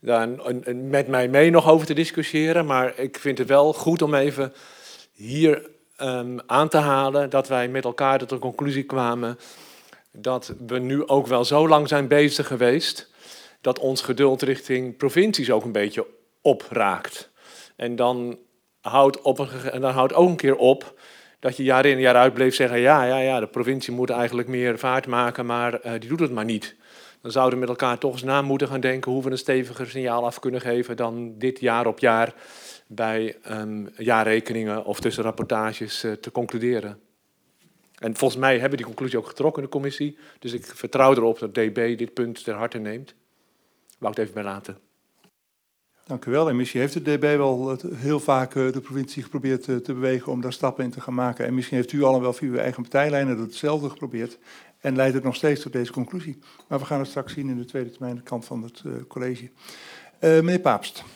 daar met mij mee nog over te discussiëren. Maar ik vind het wel goed om even hier aan te halen dat wij met elkaar tot de conclusie kwamen dat we nu ook wel zo lang zijn bezig geweest dat ons geduld richting provincies ook een beetje opraakt. En dan houdt ook een keer op dat je jaar in jaar uit bleef zeggen, ja, de provincie moet eigenlijk meer vaart maken, maar die doet het maar niet. Dan zouden we met elkaar toch eens na moeten gaan denken hoe we een steviger signaal af kunnen geven dan dit jaar op jaar bij jaarrekeningen of tussen rapportages te concluderen. En volgens mij hebben we die conclusie ook getrokken in de commissie. Dus ik vertrouw erop dat DB dit punt ter harte neemt. Wou ik het even bij laten. Dank u wel. En misschien heeft de DB wel heel vaak de provincie geprobeerd te bewegen om daar stappen in te gaan maken. En misschien heeft u al wel via uw eigen partijlijnen hetzelfde geprobeerd. En leidt het nog steeds tot deze conclusie. Maar we gaan het straks zien in de tweede termijn, de kant van het college. Meneer Paapst.